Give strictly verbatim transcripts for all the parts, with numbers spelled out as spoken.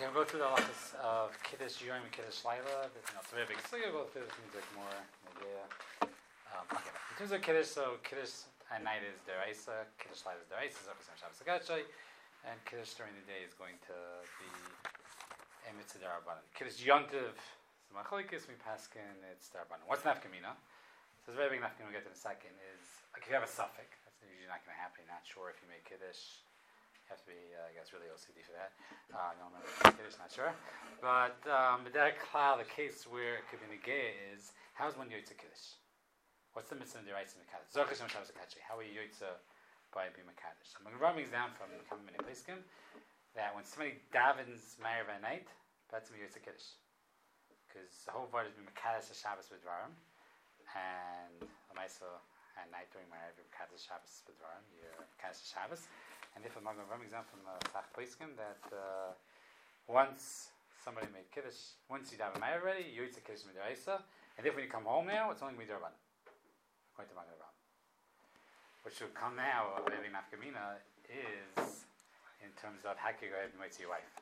Okay, we'll go through the halachas of Kiddush Yom and Kiddush Laila. You know, it's a very big thing. We'll go through things like more. Maybe, uh, um, okay. In terms of Kiddush, so Kiddush at night is Deraisa, Kiddush Laila is Deraisa, Zachas Yom Shabbos Agachay, and Kiddush during the day is going to be Emitz Darabanan. Kiddush Yontiv, so Machlokes we paskin, it's Darabanan. What's Nafkamina? So it's a very big Nafkamina. We'll get to in a second. Is like if you have a suffix, that's usually not going to happen. You're not sure if you make Kiddush. You have to be, uh, I guess, really O C D for that. Uh, I don't remember Kiddush, not sure. But um, that cloud, the case where it could be negay is, how's one Yotze Kiddush? What's the mitzvah in the rights in Mekadosh? Zochas Yom Shabbos Akachi. How are you Yotze by being Mekadosh? So I'm going to run things down from Kama Mini Peskim that when somebody davens Ma'ariv at night, that's me Yotze Kiddush. Because the whole word is being Mekadosh Shabbos with Dvarim. And the Maisa at night during Ma'ariv, you're Mekadosh Shabbos with Dvarim. You're Mekadosh Shabbos. And if I'm going to run example from uh, Sach Peskim that uh, once somebody made Kiddush, once you have a Ma'ariv already, you Yotze Kiddush Midoraisa. And if when you come home now, it's only Midoraban. According to Magen Avraham. What should come now, maybe Nafkamina, is in terms of how you go ahead and wait to your wife.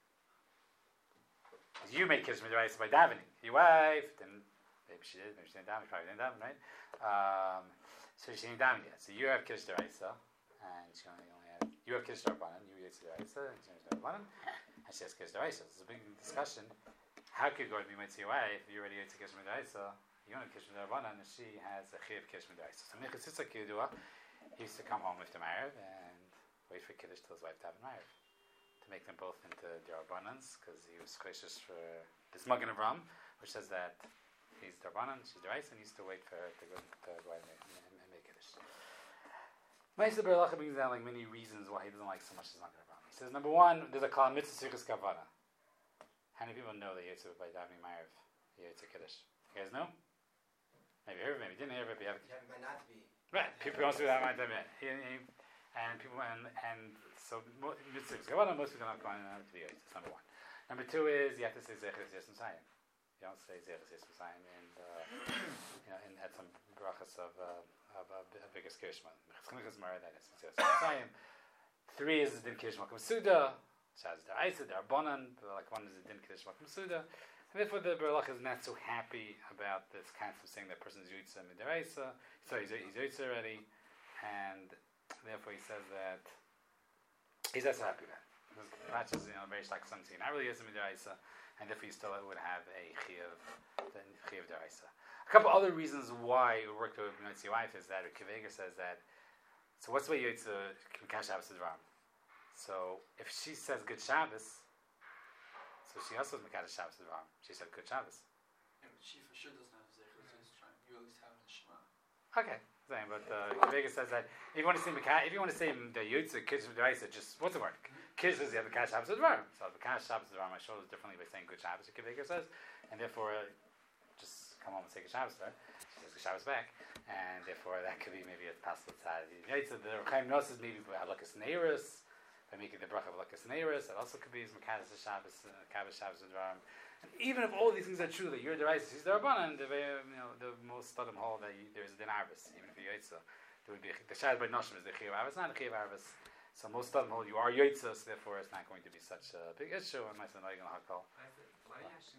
Because you made Kiddush Midoraisa by davening. Your wife, then maybe she did, maybe she didn't daven, she probably didn't daven, right? Um, so she didn't daven yet. So you have Kiddush Midoraisa, and she only, only had, you have Kiddush Midoraisa, you have Kiddush Midoraisa, and she has Midoraisa, and she has Kiddush Midoraisa. So it's a big discussion. How could you go ahead and wait to your wife if you already had Kiddush Midoraisa? You want to Kiddush Midoraisa, and she has a Chiv Kiddush Midoraisa. So Minchas Yitzchak Yedua, he used to come home with the Ma'ariv and wait for Kiddush till his wife to have a Ma'ariv. To make them both into Darabanans, because he was gracious for this Magen Avraham, which says that he's Darabanan, she's Daraisa, and he used to wait for her to go, to go out and make, and make Kiddush. Ma'aseh Berlacha brings down like many reasons why he doesn't like so much as Magen Avraham. He says, number one, there's a Kal Mitzvah Sichus Kavana. How many people know that Yitzhak by davening Ma'ariv, Yitzhak Kiddush? You guys know? Maybe heard, maybe didn't hear, but you have to not be. Right, people also do that might be. And people and and so most people don't go on to the Yitzhak. That's number one. Number two is you have to say Zeches Yisrael Messiah. You don't say Zeches Yisrael Messiah and uh, you know, and add some brachas of uh, of a bigger skirishman. Three is the Din Kiddush Makom Suda. Shaz the Isa, the Arbonan. Like one is the Din Kiddush Makom Suda. And therefore the Berlach is not so happy about this concept of saying that person's Yotze Midoraisa. So he's he's Yotze already, and therefore he says that he's not so happy with that. It matches, you know, very like some say not really Yotze Midoraisa, and therefore he still would have a Chiv, the Chiv Deraisa. A couple other reasons why it worked with Yotze wife is that Kivega says that. So what's the way Yotze Mekadosh Shabbos is wrong? So if she says Good Shabbos, so she also has Mekadosh Shabbos is wrong. She said Good Shabbos. Yeah, but she for sure doesn't have Zecher. You always have the Shema. Okay, same. But uh, Vegas says that if you want to say Mekadosh, if you want to say the Yotze Kiddush Midoraisa, just what's the word? Kiddush says you have Mekadosh Shabbos is wrong. So Mekadosh Shabbos is wrong. I show it differently by saying Good Shabbos. Vegas says, and therefore uh, just come home and say Good Shabbos. Right? She says Good Shabbos back, and therefore that could be maybe a possible side. So the Chaim Nos is maybe Halakas Neiros. By making the bracha of Lakas Neiros, that also could be his Mekadosh Shabbos, Mekadosh Shabbos Dvarim. And even if all these things are true, that you're the Deraisa, he's the Rabbanan, the you know the most studim hold that you, there is a din Arvis, even if you're Yotze, there would be the Shabbos by Noshim is the Chiv Arvis, not the Chiv Arvis. So most studim hold you are Yotze, so therefore it's not going to be such a big issue. And myself not going to hakol. Why are you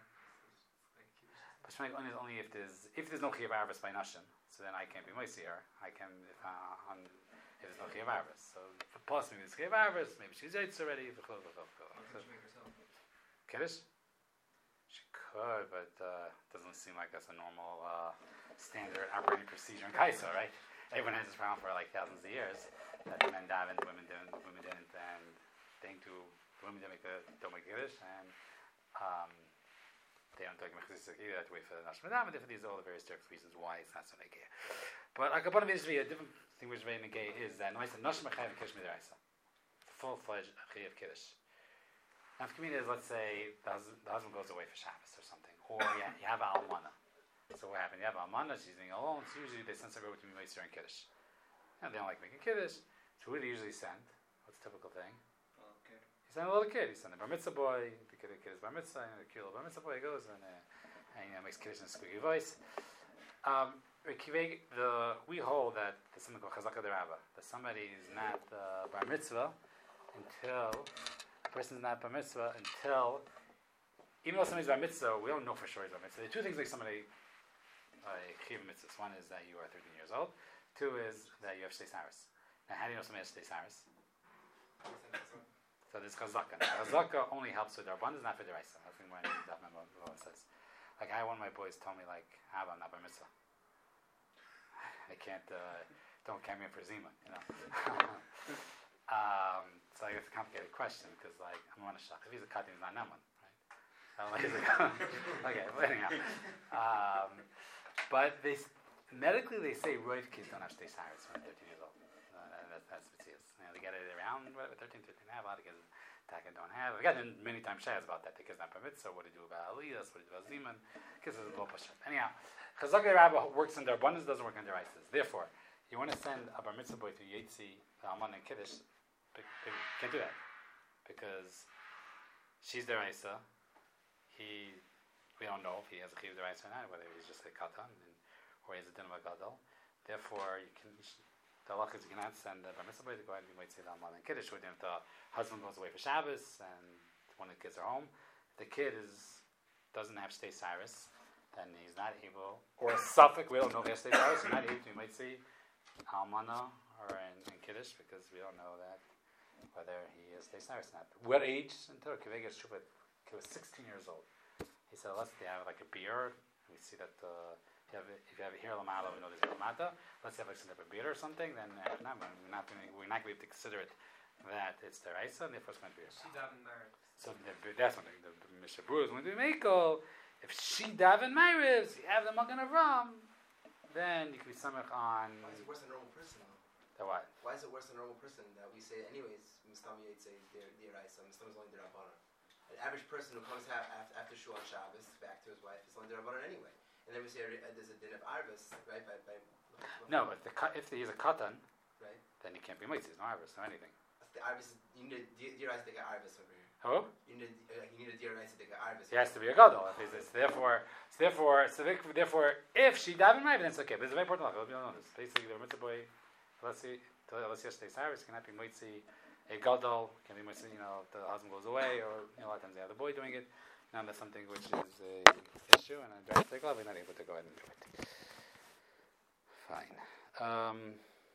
But Shemay Oin is only if there's if there's no Chiv Arvis by Noshim, so then I can't be Moisier. I can if uh, on. If there's no Chiv Arvis. So, possibly there's Chiv Arvis, maybe she's Yotze already. Or can she make herself? Kiddush? She could, but uh, it doesn't seem like that's a normal uh, standard operating procedure in Kaisa, right? Everyone has this around for like thousands of years. That the men davened, women didn't, women didn't, and they do, women don't make the, don't make Kiddush, and um, they don't take Mechzis either. They have to wait for the Nashim Adam, and these are all the various different reasons why it's not so negay. But like upon this, a different thing which is very negay is that no, I said Nashim Chayav Kiddush Midoraisa, full-fledged Chayav Kiddush. Now, if community is, let's say the husband, the husband goes away for Shabbos or something, or yeah, you have an almana. So what happened? You have an almana, she's being alone. So usually they send somebody to be Meiser and Kiddush. And they don't like making Kiddush. So who do they usually send? What's the typical thing? Oh, okay. You send a little kid. You send a bar mitzvah boy. The kid, the kid is bar mitzvah. And the cute little bar mitzvah boy goes and, uh, and you know, makes Kiddush in a squeaky voice. Um, the we hold that there's something called Chazaka Derabba, that somebody is not uh, bar mitzvah until a person's not bar mitzvah until, even though somebody's bar mitzvah, we don't know for sure he's bar mitzvah. There are two things like somebody, like chiv mitzvahs. One is that you are thirteen years old. Two is that you have shtei saris. Now, how do you know somebody has shtei saris? So there's chazaka. Chazaka only helps with Rabbanan, not for deraisa. That's what that memo says. Like I, one of my boys told me, like, "Abba, I'm not bar mitzvah. I can't. Uh, don't count me in for zima." You know. um, so like, it's a complicated question because, like, I'm on a shach. If he's a katan, he's not naman, right? So, like, he's a okay, but anyhow. Um, but they medically they say roiv kids don't have shtei saris when they're thirteen years old. Uh, that's that's what it is. You know, they get it around whatever thirteen, thirteen and a half. A lot of kids Taka don't have. I've gotten many times shayas about that. The kids not permit. So what do you do about aliyas? What do you do about ziman? Kids is a little push. Anyhow, chazak the rabbi works in their abundance, doesn't work in their isis. Therefore, you want to send a bar mitzvah boy to Yetzi, Alman and Kiddush, can't do that because she's their isa. He, we don't know if he has a chiv their isa or not, whether he's just a katan or he's a din of a gadol. Therefore, you can. The halach is you cannot send a bar mitzvah boy to go ahead and Yetzi Alman and Kiddush with him. The husband goes away for Shabbos and one of the kids are home. If the kid is doesn't have shtei saris, then he's not able, or suffix, we don't know if he has shtei saris, he's not able to Yetzi Almana or in, in Kiddush because we don't know that whether he is shtei saris or not. What age until Kivega Shubit? He was sixteen years old. He said, let's have like a beer. We see that uh, if you have if you have a here lamata, we know there's a lamata. Let's have like a beer or something. Then uh, no, we're not going we're not going to be able to consider it that it's their isa, and therefore it's going to be a She davened married. So the, that's one thing. The, the Mishnah Berurah is going to be Meiko. If she daven Ma'ariv, you have the Magen Avram, then you can be samech on. Why is it worse than a normal person? The what? Why is it worse than a normal person that we say, anyways, Mistam Yetze is their their isa, Mistam is only their Rabbanan. An average person who comes ha- after, after Shul on Shabbos back to his wife is only their Rabbanan anyway. And then we say uh, there's a din of Arvis, right? By, by, no, but the, if he's a katan, right? Then he can't be mitzvah. There's no Arvis, no anything. The Arvis, you need a deer eyes to get Arvis over here. Who? You need, uh, you need a deer eyes to get Arvis. He has to be a gadol. If he's, it's therefore, it's therefore, so therefore, if she daven ma'ariv, then it's okay. But it's a very important law. We don't know this. Basically, the mitzvah boy, let's see, let's see, shtei saris cannot be mitzvah. A gadol can be mitzvah. You know, if the husband goes away, or you know, a lot of times they have the boy doing it. Now that's something which is a issue, and a drastic law. We're not able to go ahead and do it. Fine. Um,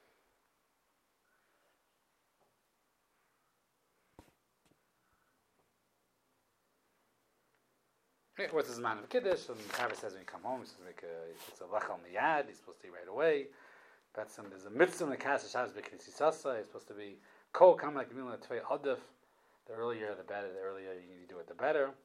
Okay, what's his man of Kiddush? And the Rabbi says when you come home, he's supposed to make a, it's a lechal miyad, he's supposed to eat right away. That's some, there's a mitzvah in the Kasha Shabbos b'knisisasa, he's supposed to be kol kam like milah tvei adif. The earlier the better, the earlier you need to do it, the better.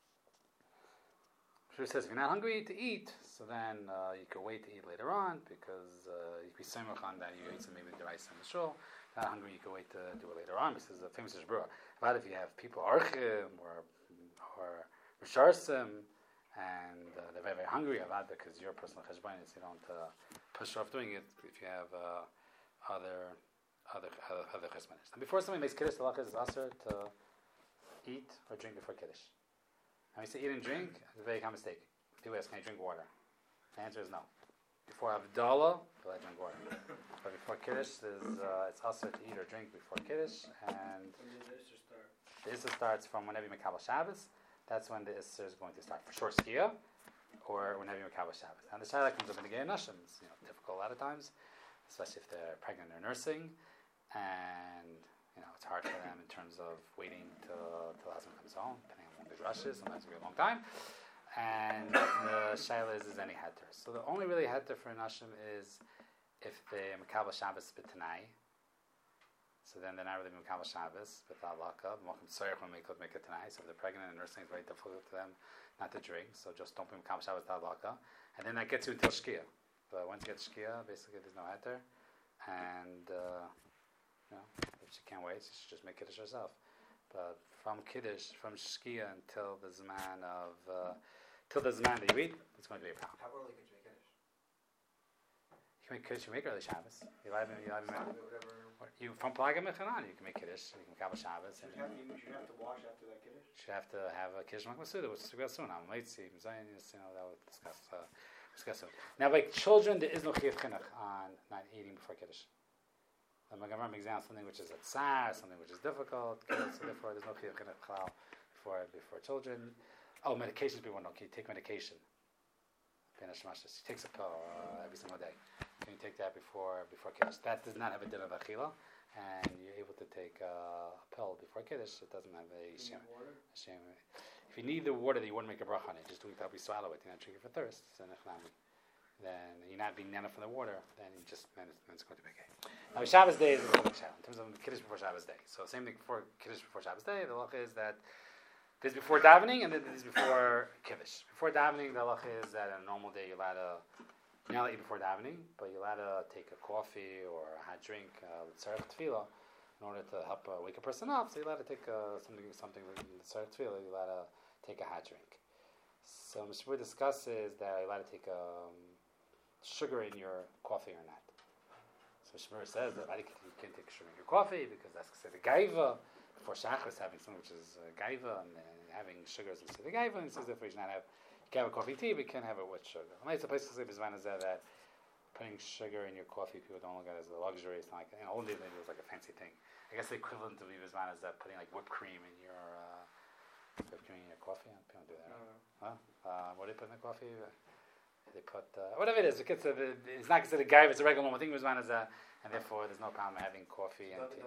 She says if you're not hungry to eat, so then uh, you can wait to eat later on because uh, you can be samech on that you ate some maybe the rice in the shul. Not hungry, you can wait to do it later on. This is a famous Ishbura. But if you have people archim or or Risharsim, and uh, they're very, very hungry about it because your personal cheshbon is you don't uh, push off doing it if you have uh, other other other, other cheshbonis. And before somebody makes kiddush, the halacha is aser to eat or drink before kiddush. Now we say eat and drink, it's a very common mistake. People ask, can I drink water? The answer is no. Before Havdalah, I drink water. But before kiddush, there's, uh, it's aser to eat or drink before kiddush, and the issur starts from whenever you make Kabbalah Shabbos. That's when the issur is going to start. For sure, Skia, or whenever you make Kabbalah Shabbos. And the Shaila comes up in the Gay Nashim. It's you know, difficult a lot of times, especially if they're pregnant or nursing. And you know, it's hard for them in terms of waiting till, till the husband comes home, depending on when the rush is. Sometimes it can be a long time. And the Shaila is, is any heter. So the only really heter for Nashim is if they make Kabbalah Shabbos b'tanai. So then they're not really Mekabel Shabbos, but Alaka, Mochim Tzorech when they could make it tonight. So if they're pregnant and nursing, it's very difficult for them not to drink. So just don't be Mekabel Shabbos Alaka. And then that gets you until Shkia. But once you get Shkia, basically there's no heter. And, uh, you know, if she can't wait, she should just make Kiddush herself. But from Kiddush, from Shkia until the Zman of, uh, till the Zman that you eat, it's going to be a problem. How early could you make Kiddush? You can make Kiddush, you make early Shabbos. You live in, you live in, Whatever. You from Plagim Mechanan, you can make Kiddush, you can Kabbalah Shabbos. You have, you should have to wash after that Kiddush? You should have to have a Kiddush Makmasuda, which is a good soon. I'm late, see, you know, that we'll discuss, uh, discuss soon. Now, like children, there is no Chiyuv Chinuch on not eating before Kiddush. The Magen Avraham examines something which is a tsar, something which is difficult. Okay, so therefore, there's no chiyuv chinuch chalal before before children. Oh, medications. People don't. Can you take medication? He takes a pill uh, every single day. Can you take that before before kiddush? That does not have a din of achila, and you're able to take uh, a pill before kiddush. It doesn't have a shem. shem. If you need the water, that you want to make a bracha on it. Just do it probably swallow it. You're not drinking for thirst. Then you're not being nana from the water. Then you just then it's, then it's going to be okay. Now Shabbos day is a little bit in terms of kiddush before Shabbos day. So same thing for kiddush before Shabbos day. The halacha is that there's before davening and then there's before kiddush. Before davening, the halacha is that on a normal day you're allowed to, you're not allowed to eat before davening, but you're allowed to take a coffee or a hot drink, l'tzarech tefillah, in order to help uh, wake a person up. So you're allowed to take uh, something, something with l'tzarech tefillah. You're allowed to take a hot drink. So Mishpur discusses that you're allowed to take um, sugar in your coffee or not. So Mishpur says that you can't take sugar in your coffee because that's considered gaiva. Before Shachris having something which is uh, gaiva and uh, having sugars instead of gaiva, and it says therefore you should not have, you can have a coffee tea, but you can't have it with sugar. I mean, it's a place to say Bizman is that, that putting sugar in your coffee, people don't look at it as a luxury. It's not like, you know, old days it was like a fancy thing. I guess the equivalent to Bizman is that putting like whipped cream in your uh, whipped cream in your coffee. People don't do that. Right? No. Huh? Uh, what do they put in the coffee? They put uh, whatever it is. It gets a, it's not considered gaiva. It's a regular one. I think Bizman is a, and therefore there's no problem having coffee and tea.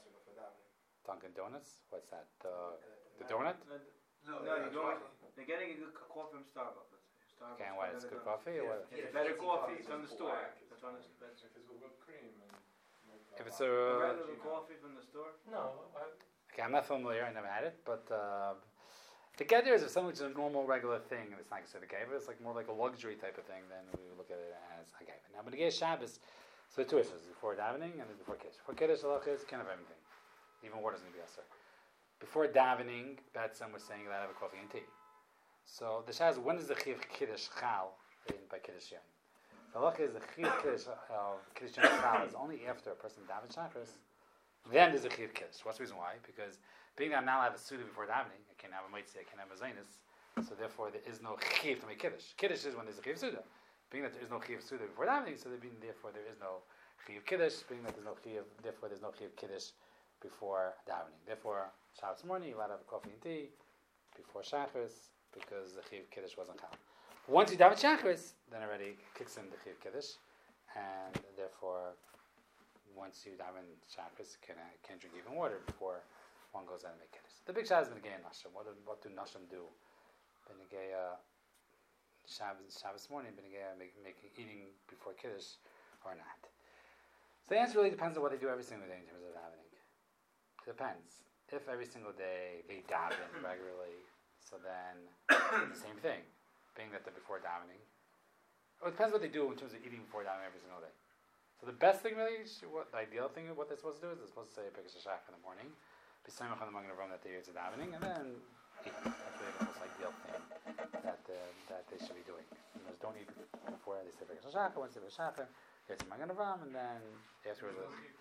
Dunkin' Donuts? What's that? Uh, the donut? No, No, you're going, they're getting a good co- coffee from Starbucks. Starbucks Okay, and what? It's good coffee or what? It's better coffee from the store. That's one of the best. If it's with whipped cream and If it's The a regular coffee from the store? no, I, okay, I'm not familiar. I never had it, but uh, the get there is if something which is a normal, regular thing, and it's not considered a gaiva, it's like more like a luxury type of thing. Then we would look at it as a gaiva. Now, but again, Shabbos. So the two issues: before davening and then before kiddush. Before kiddush, halach is can't have anything. Even water's going to be assur. Before davening, Batson was saying that I have a coffee and tea. So the Shaz, when is the Chiv Kiddush Chal in by Kiddush Yom? The halacha is the Chiv Kiddush of Kiddush Yom Chal is only after a person daven Shachris. Then there's a Chiv Kiddush. What's the reason why? Because being that I'm not allowed to suda before davening, I can't have a mitzvah, I can't have a zaynus, so therefore there is no Chiv to make Kiddush. Kiddush is when there's a Chiv Suda. Being that there is no Chiv Suda before davening, so there being, therefore there is no Chiv Kiddush. Being that there's no Chiv, therefore there's no Chiv Kiddush before davening. Therefore, Shabbos morning, you're allowed to have coffee and tea before Shachris, because the Chiv Kiddush wasn't Chal. Once you daven Shachris, then already kicks in the Chiv Kiddush, and therefore, once you daven Shachris, you can, uh, can't drink even water before one goes out and make Kiddush. The big Shabbos is Benegay Nashim. What do, what do Nashim do? Benegay uh, Shabbos, Shabbos morning, Benegay make, making eating before Kiddush or not. So the answer really depends on what they do every single day in terms of davening. It depends. If every single day they daven regularly, so then the same thing, being that they're before davening. Well, it depends what they do in terms of eating before davening every single day. So the best thing really, what the ideal thing of what they're supposed to do is they're supposed to say a Birkas Hashach in the morning, be samach on the Magen Avraham that they are davening, and then eat. That's really the most ideal thing that uh, that they should be doing. You know, don't eat before they say Birkas Hashach. Once they say Birkas Hashach, they say Magen Avraham, and then afterwards.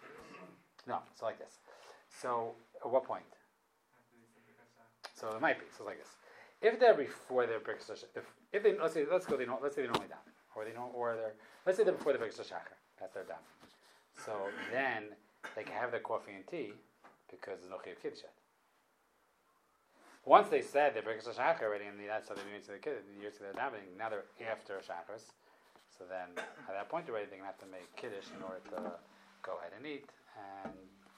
No, it's like this. So, at what point? So it might be. So it's like this. If they're before their Birkas Hashach, if if they let's say let's go they don't let's say they normally daven, or they don't, or they're let's say they're before the Birkas Hashach. That's their daven. So then they can have their coffee and tea because there's no Chiv Kiddush yet. Once they said their Birkas Hashach already, and that's how they went to the kid, the years of their davening. Now they're after Shachris. So then at that point already they're gonna have to make Kiddush in order to go ahead and eat. And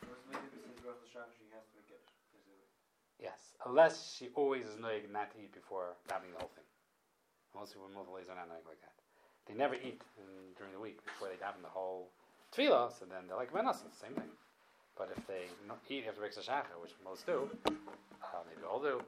yes, unless she always is knowing not to eat before davening the whole thing. Most people move the are not knowing like that. They never eat in, during the week before they daven the whole tefillah, so then they're like Menasa, same thing. But if they no, eat after Birkas Hashach, which most do, uh, maybe all do.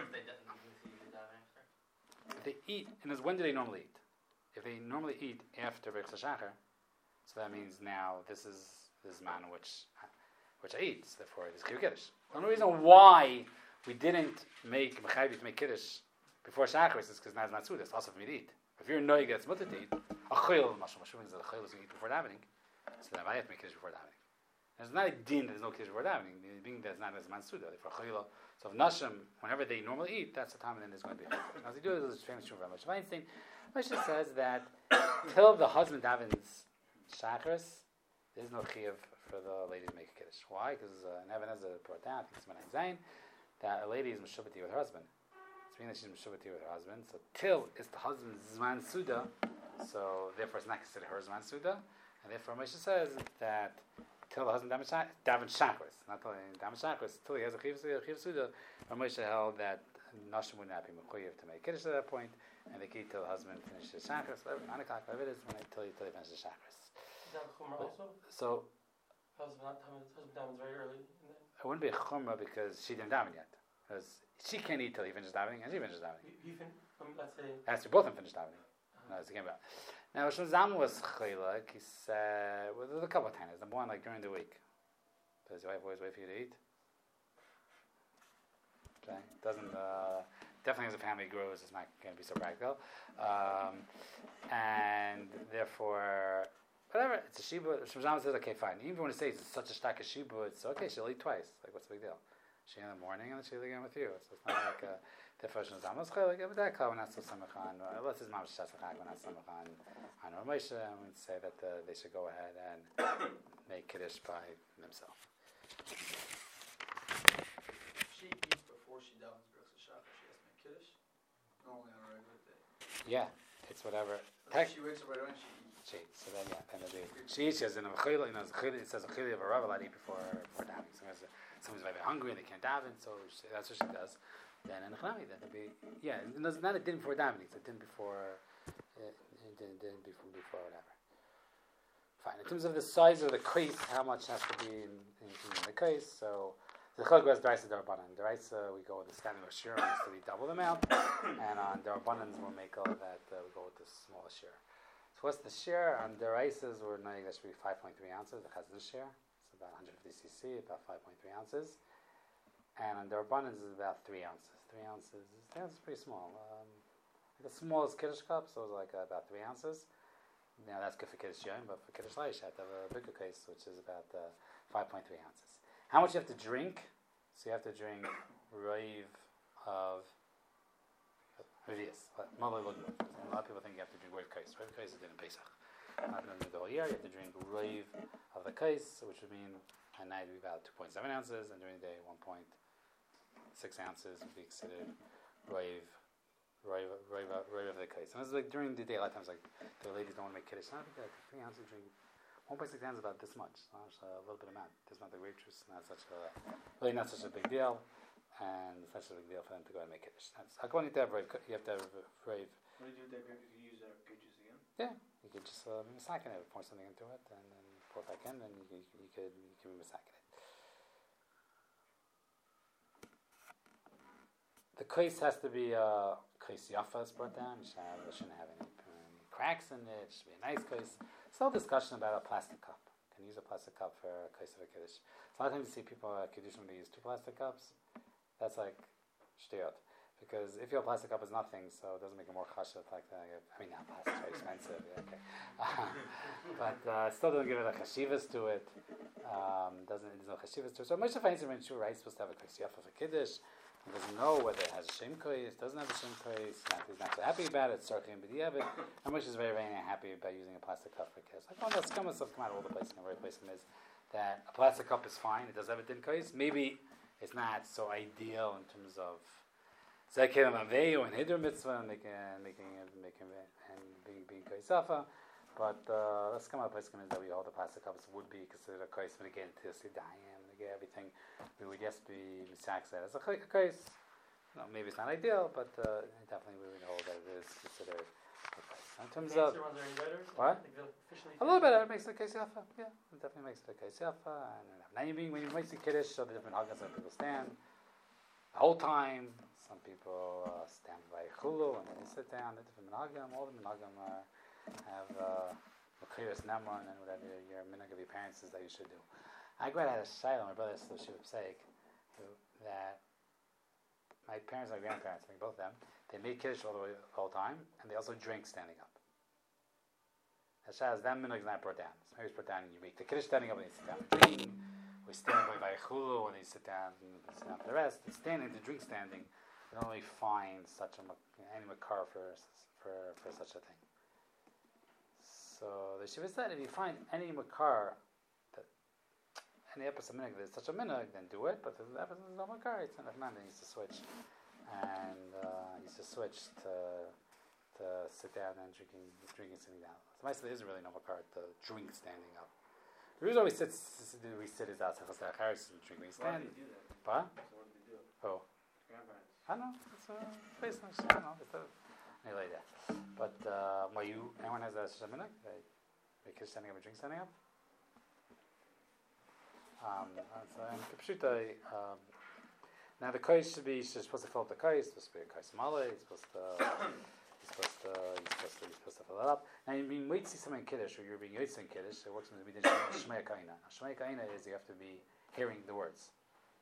If they eat, and when do they normally eat? If they normally eat after Birkas Hashach, so that means now this is this man which which I eat, therefore it is Chiv Kiddush. The only reason why we didn't make Mechayiv to make Kiddush before Shachris is because now it's not Suda, it's also for me to eat. If you're a Noy gets mutter to eat, a Chayil, Mashal Mashal means that a Chayil is going to eat before davening, so then I have to make Kiddush before davening. There's not a din that there's no Kiddush before davening, being that it's not as man Suda, for Chayil. So if Nashim, whenever they normally eat, that's the time and then there's going to be a Kiddush. Now, as they do this, is famous from Moshe Weinstein. Moshe says that till the husband davens Shachris, there's no Chiv for the lady to make a kiddush. Why? Because uh, Nevan has a brought down, I think it's Menai Zayin, that a lady is Meshubati with her husband. It's meaning that she's Meshubati with her husband. So till it's the husband's Zman Suda, so therefore it's not considered her Zman Suda. And therefore Moshe says that till the husband daven shachris, not till daven shachris, till he has a chiv suda. Or Moshe held that nashim would not be mechuyev to make kiddush at that point, and the key till the husband finishes shachris, whatever nine o'clock, whatever it is, when until he till he finishes shachris. Is that chumrah also? So Husband not husband davens very early. In the, it wouldn't be a chumrah because she didn't daven yet, because she can't eat till he finishes davening, and she finishes davening. he, he fin, um, let's say. Has to both of them finish davening. No, it's again about. Now, Rosh Hashanah was chilek. He said, well, there's a couple of times. Number one, like during the week, does your wife always wait for you to eat? Okay, doesn't uh, definitely as a family grows, it's not going to be so practical, um, and therefore, whatever. It's a shibud. Rosh Hashanah says, okay, fine. Even when it says it's such a stack of shibud, it's okay. She'll eat twice. Like, what's the big deal? She in the morning and then she'll eat again with you. So it's not like a therefore Rosh Hashanah was chilek. But that we're not so samachan. Unless it's mamash shasachak, we're not samachan. On Rav Moshe, and we'd say that uh, they should go ahead and make kiddush by themselves. She eats before she davens Birchas Shachar. She has to make kiddush. Normally on a regular day. Yeah, it's whatever. But if she wakes up right away and she eats. She eats. So then, yeah, then it'll be. She eats. She has in a chila. You know, it says a chila of a rav allowed to eat before before davening. Sometimes someone's very hungry and they can't daven, so she, that's what she does. Then in Chanami, then it'll be yeah. It's not a din before davening. It's a din before. Uh, din, din before before whatever. Fine. In terms of the size of the case, how much has to be in, in, in the case? So the chiluk was deraisa darabanan. Deraisa we go with the standing of shir, so we double the amount, and on darabanans we'll make all that. Uh, we go with the small shir. So what's the shir? On deraisas we're knowing that should be five point three ounces. The chazan shir, it's about one hundred fifty cc, about five point three ounces, and on darabanans is about three ounces. Three ounces. That's pretty small. Um, The smallest kiddush cup, so it's like uh, about three ounces. Now that's good for kiddush yom, but for kiddush leish, you have to have a bigger case, which is about uh, five point three ounces. How much you have to drink? So you have to drink roiv of revius. A lot of people think you have to drink roiv kais. Roiv kais is in Pesach. Not in the whole year. You have to drink roiv of the kais, which would mean at night would be about two point seven ounces, and during the day one point six ounces would be considered roiv. Roiv of the case. And it's like during the day, a lot of times, like the ladies don't want to make kiddush. Not like three ounces drink. One point six ounces is about this much. So it's a little bit amount. This amount of grape juice. Not such a really not such a big deal, and it's not such a big deal for them to go and make kiddush. That's according to have roiv. You have to have roiv. What do you do with that? You use that grape juice again? Yeah, you could just uh, be masakin it, pour something into it, and then pour it back in, and you, you, you could you can be masakin it. The case has to be a uh, case yafa is brought down. It shouldn't have, it shouldn't have any, any cracks in it. It should be a nice case. Still discussion about a plastic cup. Can you use a plastic cup for a case of a kiddush? So a lot of times you see people at kiddush when they use two plastic cups. That's like shtiyot. Because if your plastic cup is nothing, so it doesn't make it more chashav like that. I mean, not plastic, very expensive. Yeah, okay. Uh, but uh, it still doesn't give it a chashivas to it. Um, doesn't there's no chashivas to it. So Moshe finds when sure, right, supposed to have a kais yafa for kiddush. He doesn't know whether it has a shem kais, doesn't have a shem kais. He's not so happy about it. It's certainly in b'diavad. And Moshe is very, very happy about using a plastic cup for kiddush. Like, oh, that's come and stuff come out of all the places. And the right place is that a plastic cup is fine. It does have a din kais. Maybe it's not so ideal in terms of Zekiel Aveyu and Hidr Mitzvah, making making making and being being kaisafa, but uh, let's come up with is that we hold the plastic cups would be considered a kais when again to sidayim, again everything we would just be misax that as a kais. No, maybe it's not ideal, but uh, definitely we would hold that it is considered a kais. In terms of ones are any better? what? A little bit, it makes it a kais yafa. Yeah, it definitely makes it a kais yafa. And now you mean when you make the kiddush, so the different hagas that people stand the whole time. Some people uh, stand by chulu and then they sit down. The different minhagim, all the minhagim uh, have mechiras uh, nemron and whatever your, your minhag of your parents is that you should do. I grew out a shayla, my brother still should say that my parents and my grandparents, I think both of them, they made kiddush all the way, all the time, and they also drink standing up. That shayla is that minhag is not brought down. So maybe it's brought down and you make the kiddush standing up and you sit down and drink. We stand by chulu and they sit down and sit down for the rest. It's standing to drink standing. You don't really find such a any makar for for for such a thing. So the Shiva said, if you find any makar that any episode minute, if there's such a minute, then do it. But if the episode is no makar, it's not a man. Then he used to switch, and uh, he used to switch to to sit down and drinking, drinking sitting down. So my there isn't really no makar to drink standing up. The reason why we sit, we sit is outside the charis and drinking Why stand. did they do that? But So what did they do? oh, Grandparents. I don't know. It's a place. I don't know. It's a, anyway, yeah. But uh, well, you anyone has a shemina? They they kids standing up and drink standing up. Um, so in Kipshuta, um, now the kais should be she's supposed to fill up the kais. It's supposed to be a kais male. He's supposed to. He's supposed to. He's supposed to. He's supposed to fill it up. Now you being wait see something in kiddush, or you're being yotze in kiddush. It works with the shmei kaina. Shmei kaina is you have to be hearing the words.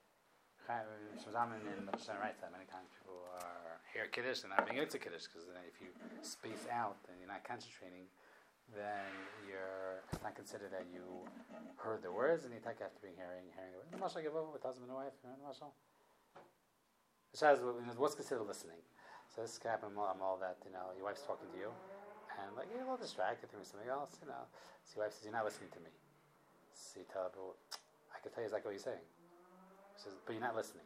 Shazaman in the Mishnah writes that many times people are hear kiddush and not being yotze kiddush because then if you space out and you're not concentrating, then you're it's not considered that you heard the words, and you take after being hearing hearing the words. The mashal give over with husband and wife. You know the mashal. The shaz what's considered listening. So this can happen all, all that you know your wife's talking to you, and like you're a little distracted thinking something else. You know, so your wife says you're not listening to me. So you tell her, but I can tell you exactly what you're saying. She says, but you're not listening.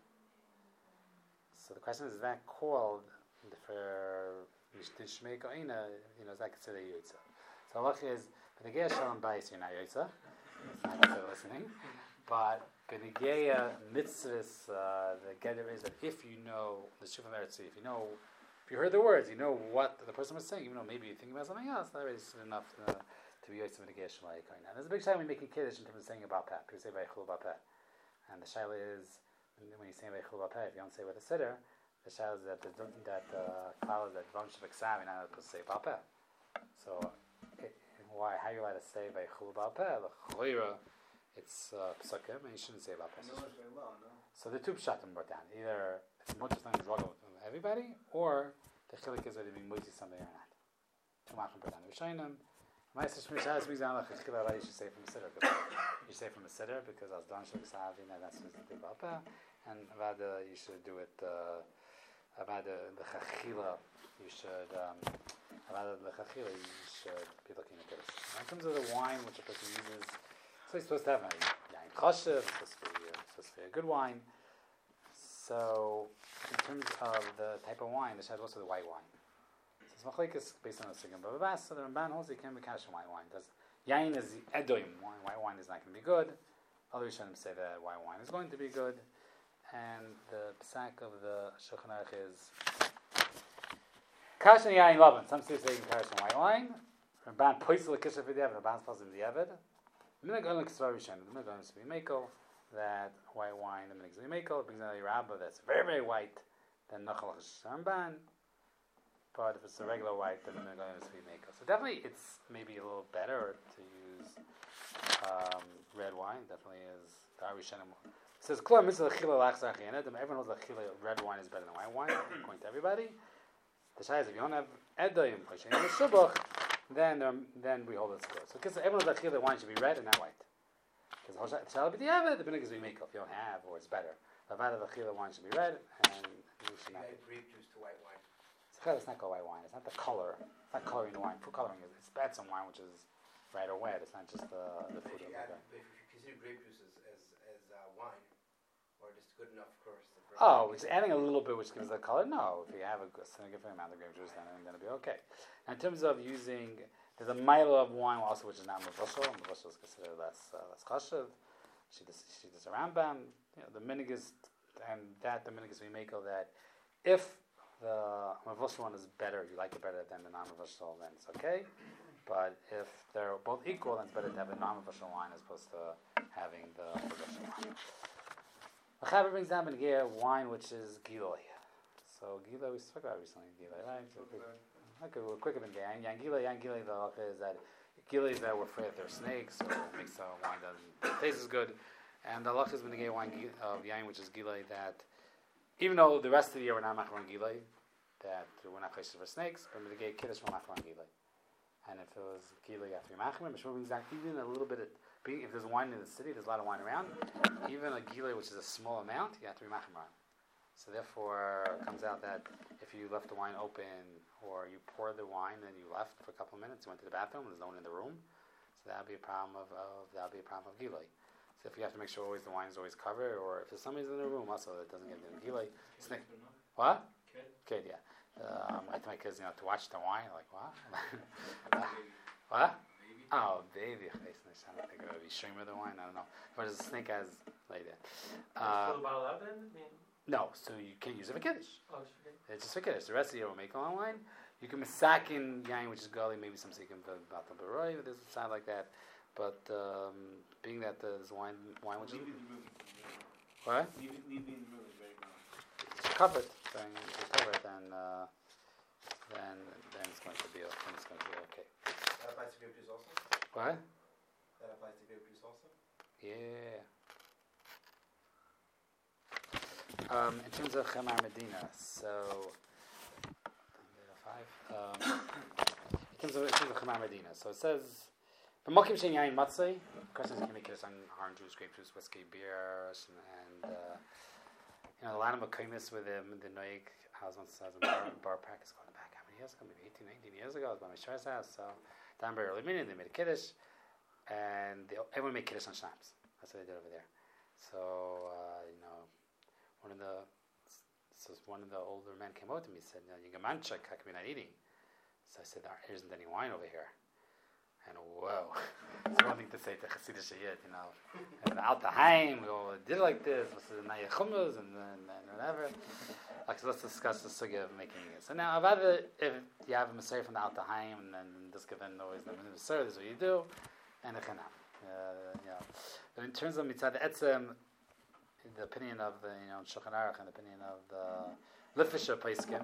So the question is, is that called for Shmei Goina? You know, is that considered a yotza? So the halacha is, b'negeya shalom bayis, you're not yotza. It's not considered listening. But b'negeya mitzvahs, uh, the getter is that if you know the shuf of Eretz, if you know, if you heard the words, you know what the person was saying, even though maybe you're thinking about something else, that is enough to, to be yotza b'negeya shmei goina. There's a big shayla when we make a kiddush in terms of saying about peh. People say vaychulu b'peh. And the shayla is, when you say vaychulu b'peh, if you don't say with a siddur, the shayla is that the that uh, klal is that dvarim shebeksav, you're not supposed to say b'peh. So, okay, why? How are you allowed to say vaychulu b'peh? The chayra, it's uh, psukim, and you shouldn't say b'peh. I know it's very well, no? So the two pshatim brought down. Either it's much of struggle with everybody, or the chilik is whether being moizi something or not. Two machim brought down. Rishonim. My sister Mishas brings down like you should say from the siddur. You say from the siddur because as don shul sahavin and that's the big bapa, and about you should do it uh, about the the chachila. You should um, about the chachila. You should be looking at this. In terms of the wine which a person uses, so he's supposed to have a yain chashiv. It's supposed to be uh, supposed to be a good wine. So in terms of the type of wine, the shad also the white wine. Machlekes based on the Sigim Babas, so the Ramban holds you can be kash white wine. Does yain is edoim wine? White wine is not going to be good. Other Rishonim say that white wine is going to be good, and the psak of the Shulchan Aruch is kash and yain lavan. Some say you can kash on white wine. Ramban poisel kisha v'diavad. Ramban's posel v'diavad. Minig only kisvar Rishonim. The minig only to be meko that white wine. The minig to be meko brings another rabba that's very very white. Then nachal Ramban. But if it's a regular white, then they're going to be mako. So definitely, it's maybe a little better to use um, red wine. Definitely is the Arishanim. It says Kol mitzvah chila lachzar chiyana. Everyone knows that chila red wine is better than white wine. According to everybody, the shayla is if you don't have edoim chayshayim shubach, then um, then we hold it good. So because everyone knows that chila wine should be red and not white. Because the shayla be the avid, the binig is we mako. If you don't have, or it's better. The vada the chila wine should be red, and you should not. You add grape juice to white wine. It's not called white wine. It's not the color. It's not coloring the wine. Food coloring is it's bad some wine which is red or wet. It's not just the the But food. if you, Of add, the but if you consider grape juice as as, as uh, wine, or just good enough, of course. for- oh, it's adding a little bit which gives the color. No, if you have a good significant amount of grape juice, then it's going to be okay. Now, in terms of using, there's a milo of wine also which is not mevushal. Mevushal is considered less uh, less chashiv. She does she does a Rambam. You know, the minigus and that the minigus we make of that if the mevushal one is better, you like it better than the non-mevushal, then it's okay. But if they're both equal, then it's better to have a non-mevushal wine as opposed to having the mevushal wine. The Chaver brings down Benegea wine which is Giloi. So Giloi, we spoke about recently, Giloi, right? So quick, okay, we're quicker than Giloi. Yan Giloi, Yan Giloi, the halacha is that Giloi is that we're afraid that they're snakes, so it makes the wine doesn't taste as good. And the halacha is Benegea wine of Yain, which is Giloi, that even though the rest of the year we're not machar on Giloi, that we're not places for snakes, but the gay kiddush we're machar on Giloi. And if it was Giloi after machar, Mishmur brings down even a little bit of, if there's wine in the city, there's a lot of wine around, even a Giloi which is a small amount, you have to be machar on. So therefore, it comes out that if you left the wine open, or you poured the wine and you left for a couple of minutes, you went to the bathroom, there's no one in the room, so that would be a problem of, of that would be a problem of Giloi. So So if you have to make sure always the wine is always covered, or if there's somebody's in the room also that doesn't get the gilei. Snake. What? Kid. Kid, yeah. Um, I tell my kids, you know, to watch the wine. Like what? What? Baby. Oh, baby. I don't think it would be shame of the wine. I don't know. But a snake has like that. Uh, Still bottle out then? I mean, no, so you can't use it for kiddush. oh, shit. It's just for kiddush. The rest of the year we'll make on wine. You can masak in yain, which is gully, maybe some seeking about the baroi, but there's a sound like that. But um, being that there's wine, wine which is Leave it in the room. what? Leave it, leave it in the room is very good. It's covered. Then if you cover it, then uh, then then it's going to be then it's going to be okay. That applies to grape juice also? What? That applies to grape juice also? Yeah. Um, in terms of Chamar Medina, so five. Um, in terms of in terms of Chamar Medina, so it says, "B'mokim shein yain matzei." Of course, you can make it on orange juice, grape juice, whiskey, beer, and, and uh, you know a lot of makimis with them. The noig house once has a bar, bar practice going back how many years ago? Maybe eighteen, nineteen years ago. I was by my shir's house, so down by early minute they made a kiddush, and they, everyone made kiddush on schnapps. That's what they did over there. So uh, you know. One of the so one of the older men came out to me and said, "You gamanchak, how come you're not eating?" So I said, "There isn't any wine over here." And whoa, it's one thing to say to Chassidish Yid, you know, and out the Haim, we all did like this, was the Naya Chumras and then whatever. Like, so let's discuss the sugya of making it. So now, I've either if you have a Messiah from the Alta Haim and then this given always the Messiah, this is what you do, and a Chanam. Uh, you know, but in terms of mitzvah etzem. The opinion of the you know Shulchan Aruch and the opinion of the Lifisher Paiskim,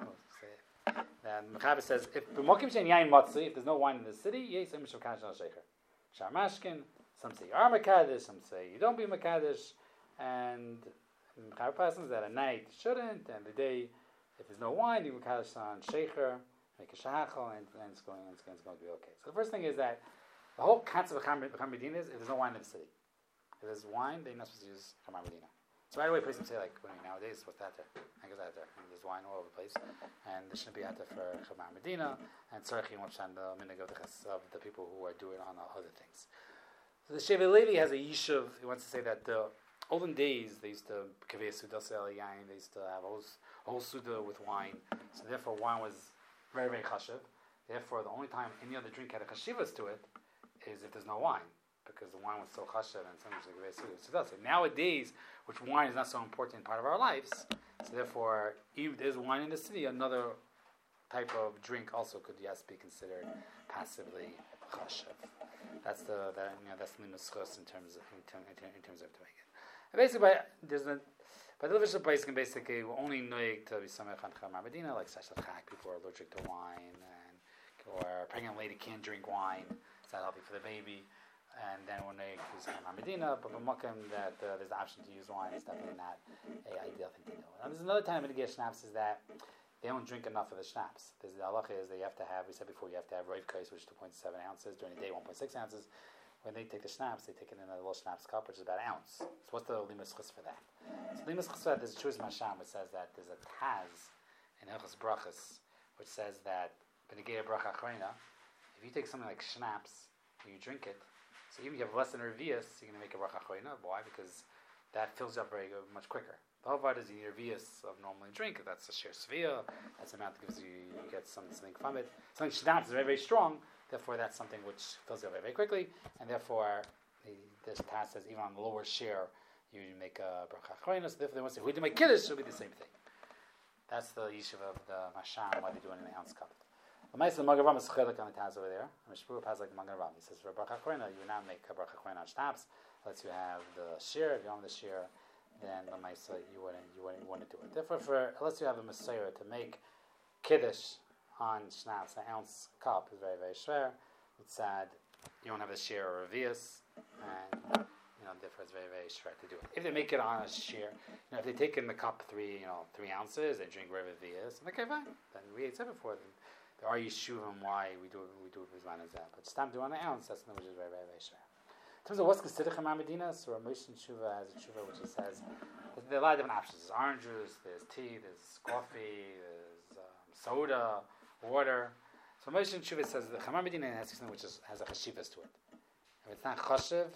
and Mechaber says if b'mokim shein yain matzi, if there's no wine in the city, yes, I'm mishakadosh al shecher. Shar mashkin. Some say you are makadosh, some say you don't be makadosh, and Mechaber passes that at night you shouldn't, and the day if there's no wine, you makadosh on shecher, make a shachal, and, and it's going, it's going, it's going to be okay. So the first thing is that the whole concept of Chamar Medina is if there's no wine in the city. If there's wine, they're not supposed to use Chamar Medina. So right away, a person say like, well, nowadays, what's that there? I guess that there. And there's wine all over the place, and there shouldn't be out there for Chamar Medina and Tzarchi and Wapshan the minig of the of the people who are doing on other things. So the Shevet Levi has a yishuv. He wants to say that the olden days they used to kaveh suda sel yain. They used to have a whole, a whole suda with wine. So therefore, wine was very very chashiv. Therefore, the only time any other drink had a chashivas to it is if there's no wine, because the wine was so chashiv and so much like kaveh suda. So nowadays, which wine is not so important part of our lives, so therefore, if there's wine in the city, another type of drink also could yes be considered passively chashiv. That's the that, you know that's the nuschos in terms of in, term, in, term, in terms of to make it. And basically, by, there's a by the Levishah place can basically only noig to be samech on Chamar Medina, like such chak people are allergic to wine, and or a pregnant lady can't drink wine. It's not healthy for the baby. And then when they use Chamar Medina, but b'makom that uh, there's the option to use wine, it's definitely not a ideal thing to do. And there's another time in the schnapps is that they don't drink enough of the schnapps. There's the halacha is that you have to have, we said before, you have to have roiv kais, which is two point seven ounces during the day, one point six ounces. When they take the schnapps, they take it in a little schnapps cup, which is about an ounce. So what's the limus chus for that? So limus chus for that, there's a Truas Masham which says that there's a taz in Hilchos Brachas, which says that b'negei bracha achrona, if you take something like schnapps and you drink it, so even if you have less than a revius, you're going to make a bracha choina. Why? Because that fills you up very good, much quicker. The whole part is you need a revius of normally drink. That's a sheer svia. That's the amount that gives you, you get some, something from it. Something schnapps is very, very strong. Therefore, that's something which fills you up very, very quickly. And therefore, the, this pass says even on the lower share, you make a bracha choina. So therefore, they want to say, we do make kiddush, it'll be the same thing. That's the yishuv of the masham, why they do it in an ounce cup. The Ma'aseh Magen Avraham is chelik on the taz over there. And Mishpur has like the Magen Avraham. He says for bracha choina, you would not make a bracha choina on schnapps unless you have the shear. If you don't have the shear, then the Ma'aseh you wouldn't you wouldn't want to do it. Therefore, for unless you have a Messiah to make kiddush on schnapps, an ounce cup is very very schwer. It's sad you don't have a shear or a revius, and you know therefore it's very very schwer to do it. If they make it on a shear, you know if they take in the cup three you know three ounces, they drink revius, okay fine. Then we ate it before. Then, there are yeshuvim why we do it, we do it with man as that. But stop doing an ounce, that's something which is very, very, very short. In terms of what's considered Chamar Medina, so a Moshe Tshuva has a Tshuva which it says there are a lot of different options. There's orange juice, there's tea, there's coffee, there's um, soda, water. So Moshe Tshuva says the Chamar Medina has something which is, has a chashivas to it. If it's not chashiv,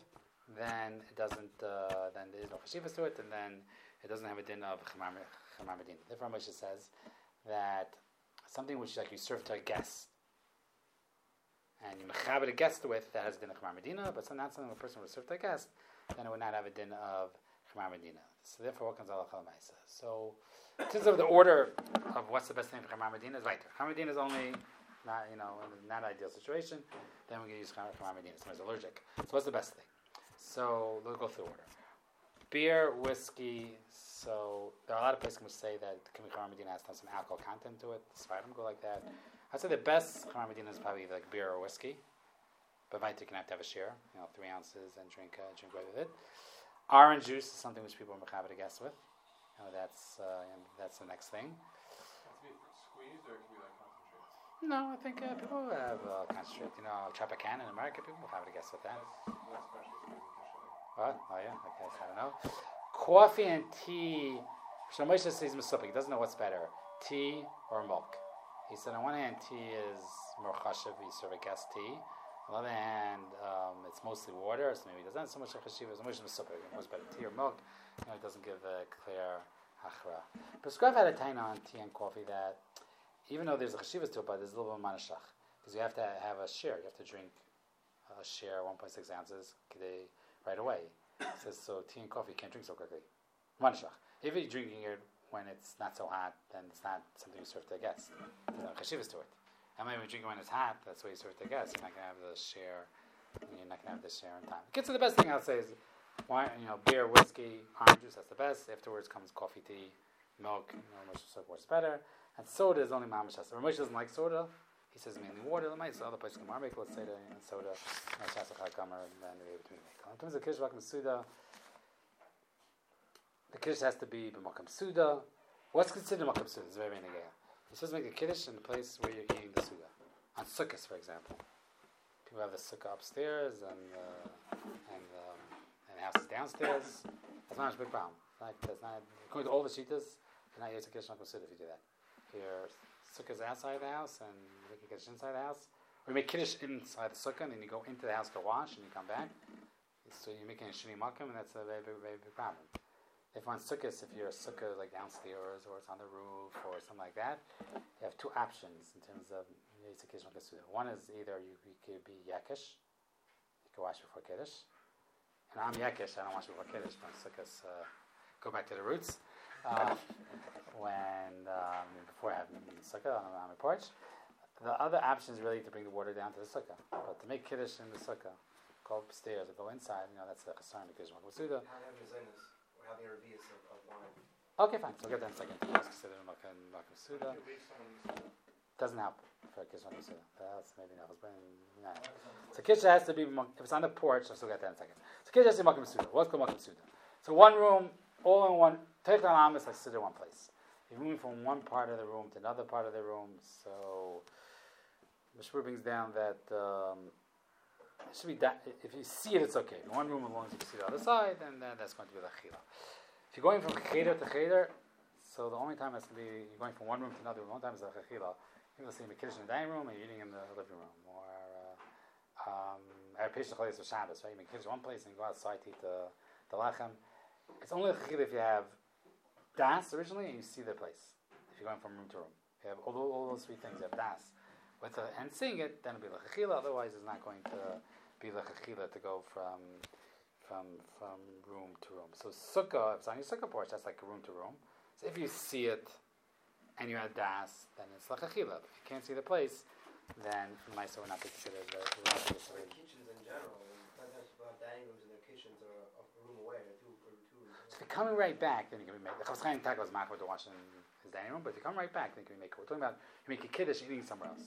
then it doesn't. Uh, then there is no chashivas to it, and then it doesn't have a din of chamar chamar medina. Therefore, Moshe says that something which like you serve to a guest, and you mechaber a guest with, that has a din of chamar medina, but so not something a person would serve to a guest, then it would not have a din of chamar medina. So therefore, what comes out of Chalamaisa? So, in terms of the order of what's the best thing for chamar medina is right there. Chamar medina is only not, you know, in a not ideal situation, then we can use chamar medina. Someone's allergic. So what's the best thing? So let's go through order. Beer, whiskey. So there are a lot of places which say that chamar medina has to have some alcohol content to it. Sfardim go like that. I'd say the best chamar medina is probably either like beer or whiskey. But right, you can have to have a share, you know, three ounces and drink uh, drink right with it. Orange juice is something which people are mechaber to guess with. You know, that's uh, and that's the next thing. Can it be squeezed or it can be like concentrated? No, I think uh, people have uh, concentrate. You know, Tropicana in America, people have to guess with that. That's special squeezing usually. What? Oh yeah, I guess I don't know. Coffee and tea. So Moshe says Mesupik. He doesn't know what's better, tea or milk. He said on one hand, tea is more chashiv. You serve a guest tea. On the other hand, um, it's mostly water, so maybe it doesn't have so much of chashiv. It's much Mesupik. What's better, tea or milk? You know, it doesn't give a clear hachra. But Skrav had a taina on tea and coffee that even though there's a chashivas to it, but there's a little bit of manashach because you have to have a share. You have to drink a share, one point six ounces, kidei, right away. It says so. Tea and coffee you can't drink so quickly. Manashach. If you're drinking it when it's not so hot, then it's not something you serve to guests. There's no chashivas to it. And maybe when you drink it when it's hot, that's what you serve to guests. You're not gonna have the share. You're not gonna have the share in time. Get to the best thing I'll say is wine, you know, beer, whiskey, orange juice. That's the best. Afterwards comes coffee, tea, milk. You know, much so forth is better. And soda is only mamash hasa. Ramesh doesn't like soda. He says mainly water. The mice other places can make let's say the and soda. Shasa chakamer and then the between make. In terms of kiddush makam suda, the kiddush has to be b'makam suda. What's considered makam suda? It's very negaya. You're supposed to make a kiddush in the place where you're eating the suda. On sukkahs, for example, people have the sukkah upstairs and uh, and um, and houses downstairs. That's not a big problem. Like that's not according to all the shitas. You're not using kiddush makam suda if you do that. Your sukkah is outside the house, and you make a kiddush inside the house. Or you make kiddush inside the sukkah, and then you go into the house to wash, and you come back. So you're making a shini makam, and that's a very, very, very big problem. If on sukkahs, if you're a sukkah like downstairs, or it's on the roof, or something like that, you have two options in terms of kiddush makam suda. One is either you, you could be yakish, you can wash before kiddush. And I'm yakish, I don't wash before kiddush, but sukkahs uh, go back to the roots. Uh, when um, before I have the sukkah on, on my porch, the other option is really to bring the water down to the sukkah. But to make kiddush in the sukkah, go upstairs or go inside, you know, that's the chassan of kiddush makam suda. How having zaynus, or having a revius of, of wine. Okay, fine. So we'll get that in a second. That's considered makam makam suda. Doesn't help for kiddush makam suda. That's maybe not. But no. So kiddush has to be if it's on the porch. I'll still get that in a second. So kiddush has to be makam suda. What's called makam suda? So one room, all in one. Take the lam is like sit in one place. You're moving from one part of the room to another part of the room. So Mishpur brings down that um, it should be that if you see it, it's okay. In one room, as long as you can see the other side, then uh, that's going to be the chila. If you're going from cheder to cheder, so the only time that's going to be you're going from one room to another room. One time is the chila. You're going to see a kiddush in the dining room, and you're eating in the living room. Or uh, um, our patient chalayis for Shabbos, right? You make kiddush in one place and you go outside to eat the the lachem. It's only a chila if you have das originally, and you see the place. If you're going from room to room, you have all, all those three things. You have das, with the, and seeing it, then it'll be lechachila. Otherwise, it's not going to be lechachila to go from from from room to room. So sukkah, if it's on your sukkah porch, that's like room to room. So if you see it and you have das, then it's lechachila. If you can't see the place, then from my side, we're not to consider the. We're not to consider Or kitchens in general, and sometimes people have dining rooms in their kitchens or a room away, or two, or two rooms. So if you're coming right back, then you can be made. The Chofetz Chaim Taka was makar to watch in his dining room, but if you come right back, then you can be made. We're talking about you make a kiddush eating somewhere else.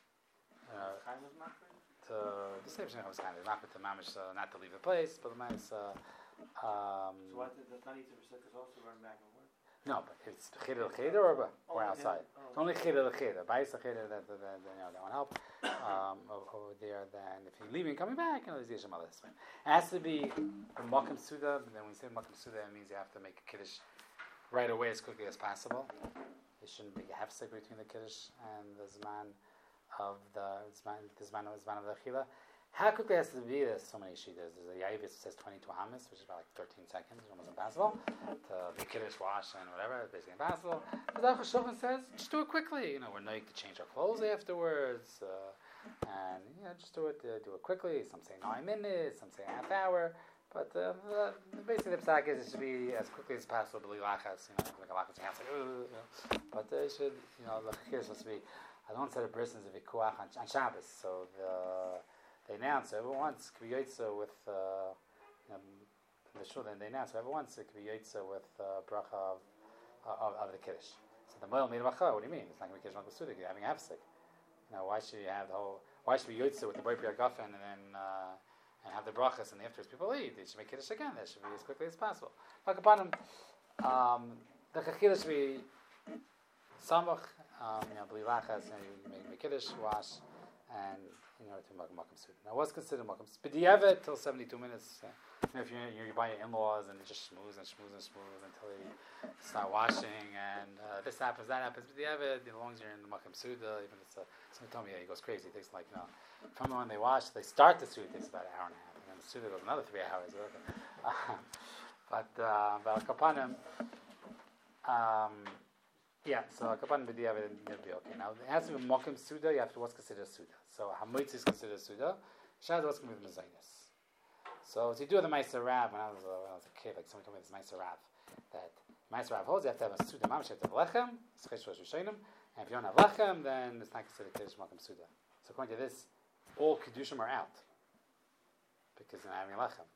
Uh, Chaim was makar? to the same thing was kind of makar to mamish, uh, not to leave the place, but the nice. Uh, um, So what, does not eat the sukkahs also run back and forth? no, but it's cheder cheder or or Oh, outside. yeah. Oh. It's only cheder cheder. Ba'is cheder that that that you know that won't help. Um, over, over there, then if you're leaving, coming back, you know, there's yeshem other this. It has to be a makam suda. And then when we say makam suda, it means you have to make a kiddush right away as quickly as possible. There shouldn't be a hefsek between the kiddush and the zman of the zman the zman of the zman of the chila. How quickly has to be? There's so many shitas. There's a Yaibis that says twenty-two hamas, which is about like thirteen seconds. It's almost impossible. To be kiddush, wash, and whatever, it's basically impossible. The Aruch HaShulchan says, just do it quickly. You know, we're not to change our clothes afterwards. Uh, and, you know, just do it uh, do it quickly. Some say nine minutes, some say a half hour. But uh, uh, basically the psak is it should be as quickly as possible, b'li lachas, you know, like a lachas, you have to, uh, you know. But uh, it should, you know, the chakir is supposed to be, I don't say the bris is a vikuach on, on Shabbos, so the... They announce every once it could be yotza with uh, you know, the shul. Then they announce every once it could be yotza with uh, bracha of, of of the kiddush. So the moel made a bracha. What do you mean? It's not going to be kiddush malchus suda. You're having a hefsek. You know, why should you have the whole? Why should we yotza with the boy priya gafen and then uh, and have the brachas and afterwards people eat? They should make kiddush again. That should be as quickly as possible. Like upon them, um, the kiddush should be samach. Um, you know, b'li lachas, and you make, make kiddush, wash, and. In order to make makam suda. Now, what's considered makam suda? B'diavad till seventy-two minutes. Uh, you know, if you're, you're by your in-laws and they just schmooze and schmooze and schmooze until they start washing and uh, this happens, that happens. B'diavad, as long as you're in the makam suda, even if it's a, somebody told me, yeah, he goes crazy. It takes like, you know, from when they wash, they start the suda, it takes about an hour and a half. And then the suda goes another three hours. Uh, but, uh, but kapanim, um, yeah, so kapanim b'diavad, it'll be okay. Now, it has to be makam suda, you have to, what's considered suda. So hamoitz is considered suda. Shad was going to be mezainis. So to do the Meiser Rav when I was uh, when I was a kid, like somebody told me this Meiser Rav that Meiser Rav holds you have to have a suda mamash, you have to have lechem, schesh rosh rishonim, and if you don't have lechem, then it's not considered kiddush makom suda. So according to this, all kiddushim are out because you're not having lechem.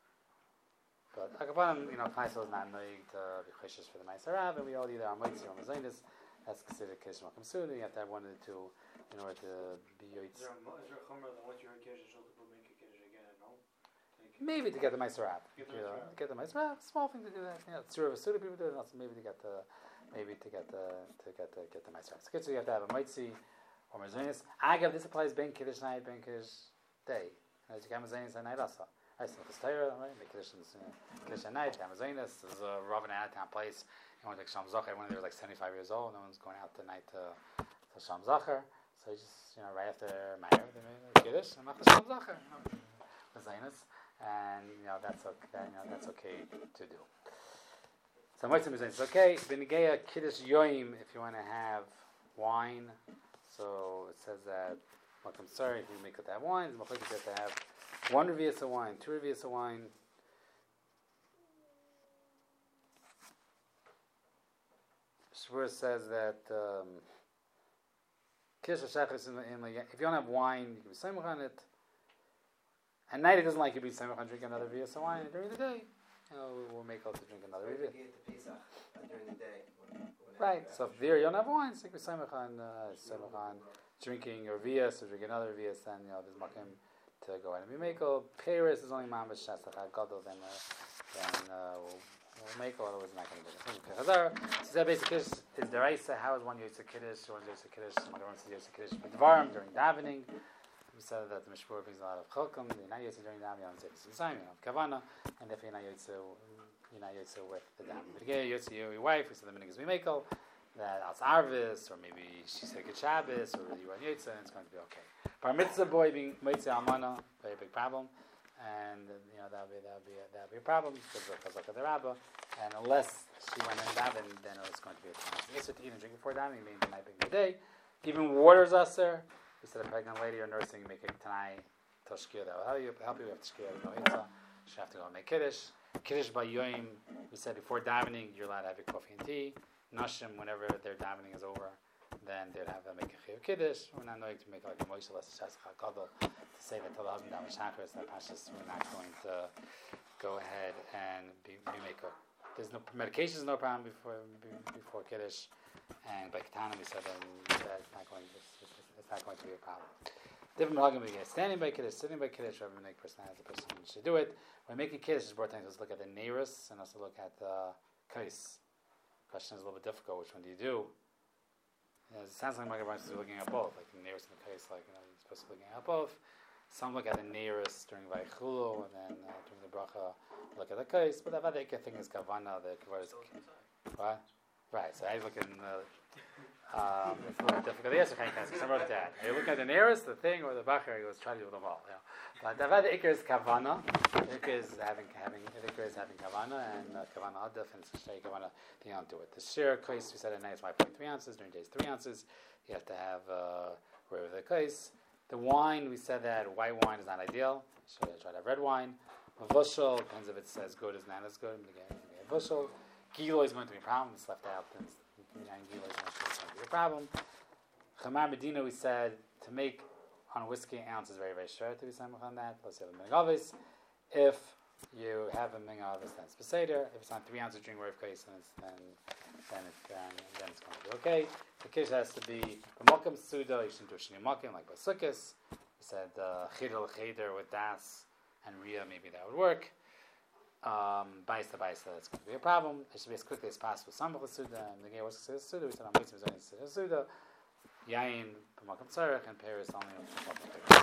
But akapanim, you know, Kneisel is not knowing to be cheshish for the Meiser Rav, and we all either are moitzi or mezainis. That's considered kiddush makom suda. You have to have one of the two. In order to be yoitz. Is there a is there a chumrah that once you're a kiddush, you'll make a kiddush again at home? Maybe to get the Meiser Rav. Get the You know, Meiser Rav. get the Meiser Rav. Small thing to do that. You know, Tzura Vasuda people do it. Also maybe to get the, maybe to get the, to get the, get the Meiser Rav. So you have to have a Moitzi or Mazonis. Agav, this applies Ben Kiddush night, Ben Kiddush day. As you get Mazonis at night also. I see the Torah, right? Ben Kiddush Kiddush at night. Mazonis. There's a Rav in an out-of-town place. You want to take Sham Zachar. One of them was like seventy-five years old. No one's going out tonight to to Sham Zachar. So you just, you know, right after Meir, they made a Kiddush, and after Shalom Zacher, you know, the Zainus, and, you know, that's okay, you know, that's okay to do. So Moitzim is it's okay. B'nigeya Kiddush Yoim, if you want to have wine, so it says that, like, I'm sorry, if you make it to have wine, it's you have to have one revius of wine, two revius of wine. Shvur says that, um, Kiddush HaShachris, if you don't have wine, you can be samech on it. At night, it doesn't like you to be samech on drinking another vias of wine. And during the day, you know, we'll make out to drink another vias. During the day. When, when Right. So if there you don't have wine, so you can be samech on, uh, samech on drinking your vias or drinking another vias, then, you know, there's makim to go ahead and be makel. Paris is only mamash shasach gadol, then, uh, then uh, we'll, we'll make all. Otherwise, not going to do it. So that basically is deraisa. How is one yotze kiddush? One yotze kiddush. One says yotze kiddush b'dvarim during davening. We said that the mishpur brings a lot of cholkum. You're not yotze during davening. You don't say the same. You have kavana, and if you're not yotze, you're not yotze with the davening. But again, yotze your wife. We said the minig is we makel. That als arvis, or maybe she said good Shabbos, or you run yotze, and it's going to be okay. Bar mitzvah boy being mitzvah almana, very big problem. And you know that'll be that'll be a, that'll be a problem because of the rabba. And unless she went in daven, then it's going to be a problem. It's to eat and drink before davening, maybe the night being the day. Even water is aser. We said a pregnant lady or nursing make it tanai toshkir that will help you. Help you with tashkir. No itza. She have to go and make kiddush. Kiddush by yoim. We said before davening, you're allowed to have your coffee and tea. Nashim, whenever their davening is over, then they'd have to make a chiyuv kiddush. We're not going to make like a moishe less shasach gadol to say that till the husband daven shachris that pashas we're not going to go ahead and be, be maker. There's no medication is no problem before before kiddush, and by katana we said that that's not going to it's not going to be a problem. Different halagim we get standing by kiddush, sitting by kiddush. Whatever make person has the person should do it. When making kiddush, it's important to look at the neiros and also look at the kais. Question is a little bit difficult. Which one do you do? You know, it sounds like Maggid is looking at both, like the neiros and the kais. Like you know, you're supposed to be looking at both. Some look at the neiros during Vaychulu, and then uh, during the bracha, look at the kais. But the Vadeka thing is kavana. The kavana is what? Right. So I look in the Um, it's a little difficult. Yes, okay, because I wrote it down. Are you looking at the nearest, the thing, or the bacher? He goes, try to do them all. You know. But Davad Iker is kavana. Iker is having having Iker is having kavana and uh, kavana adaf and shay kavana thing onto it. The shir kais we said at night is five point three ounces. During the day is three ounces. You have to have uh, wherever the kais. The wine we said that white wine is not ideal. So you try to have red wine. Mavushal depends if it's as good as not as good. Mavushal. Gilo is going to be a problem. It's left out. Then Gilo is going to be a problem. Chamar Medina we said to make on a whiskey an ounce is very, very short to be samach on that. Plus you have a mingavis. If you have a mingavis, then it's beseder. If it's on three ounces drink worth case, then it's then then it's um, then it's going to be okay. The kish has to be the makam suda. You shouldn't do a shini makam like basukis. We said chidul uh, cheder with das and ria. Maybe that would work. Um, baisa baisa, that's going to be a problem. It should be as quickly as possible. Samach suda and the gay was suda. We said on mitzvah suda. Yain, Pamakam Tzarech, and Paris only.